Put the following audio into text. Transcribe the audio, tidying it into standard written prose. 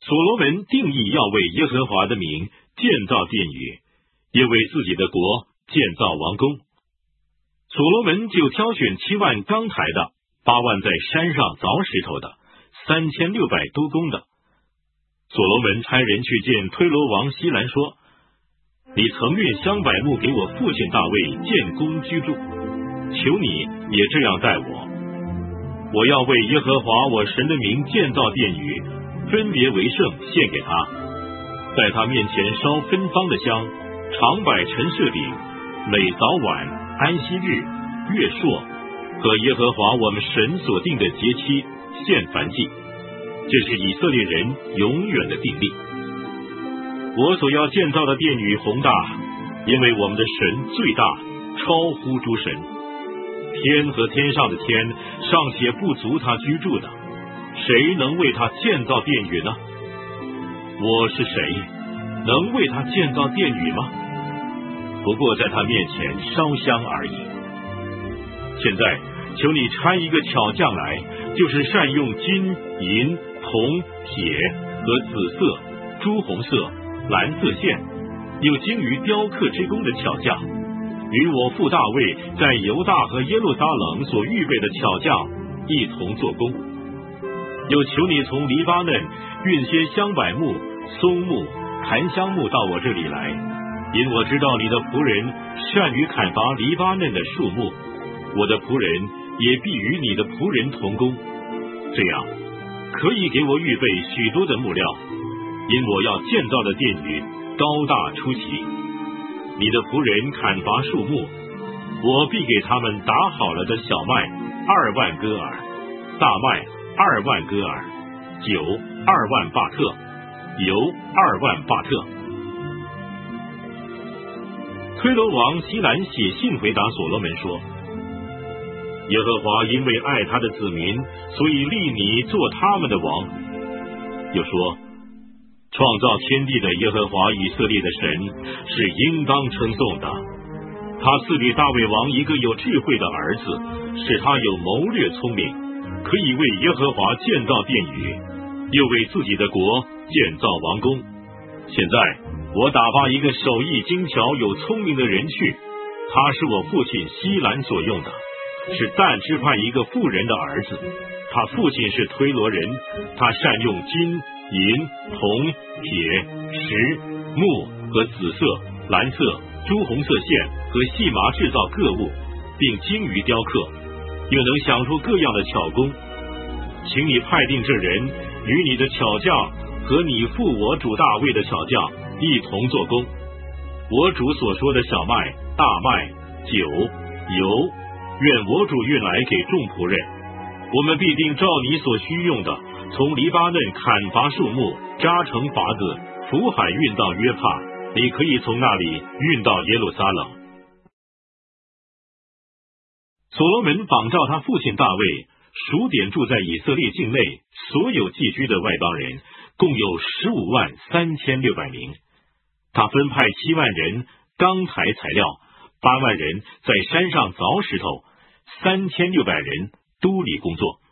所罗门定义要为耶和华的名建造殿宇，也为自己的国建造王宫。所罗门就挑选7万钢台的，8万在山上凿石头的，3600督工的。所罗门差人去见推罗王希兰说：你曾运香柏木给我父亲大卫建宫居住，求你也这样待我。我要为耶和华我神的名建造殿宇，分别为圣，献给他，在他面前烧芬芳的香，常摆陈设饼，每早晚、安息日、月朔和耶和华我们神所定的节期献燔祭，这是以色列人永远的定例。我所要建造的殿宇宏大，因为我们的神最大，超乎诸神。天和天上的天尚且不足他居住的，谁能为他建造殿宇呢？我是谁，能为他建造殿宇吗？不过在他面前烧香而已。现在求你差一个巧匠来，就是善用金、银、铜、铁和紫色、朱红色、蓝色线，有精于雕刻之功的巧匠，与我父大卫在犹大和耶路撒冷所预备的巧匠一同做工。又求你从黎巴嫩运些香柏木、松木、檀香木到我这里来，因我知道你的仆人善于砍伐黎巴嫩的树木，我的仆人也必与你的仆人同工，这样可以给我预备许多的木料，因我要建造的殿宇高大出奇。你的仆人砍伐树木，我必给他们打好了的小麦2万戈尔，大麦2万戈尔，酒2万巴特，油2万巴特。推罗王希兰写信回答所罗门说：耶和华因为爱他的子民，所以立你做他们的王。又说，创造天地的耶和华以色列的神是应当称颂的。他赐给大卫王一个有智慧的儿子，使他有谋略聪明，可以为耶和华建造殿宇，又为自己的国建造王宫。现在我打发一个手艺精巧有聪明的人去，他是我父亲希兰所用的，是但支派一个妇人的儿子，他父亲是推罗人，他善用金、银、铜、铁、石、木和紫色、蓝色、朱红色线和细麻制造各物，并精于雕刻，又能想出各样的巧工。请你派定这人与你的巧匠和你父我主大卫的巧匠一同做工。我主所说的小麦、大麦、酒、油，愿我主运来给众仆人，我们必定照你所需用的，从黎巴嫩砍伐树木，扎成筏子，浮海运到约帕，你可以从那里运到耶路撒冷。所罗门仿照他父亲大卫，数点住在以色列境内所有寄居的外邦人，共有153600名。他分派7万人钢材材料，8万人在山上凿石头，3600人都里工作。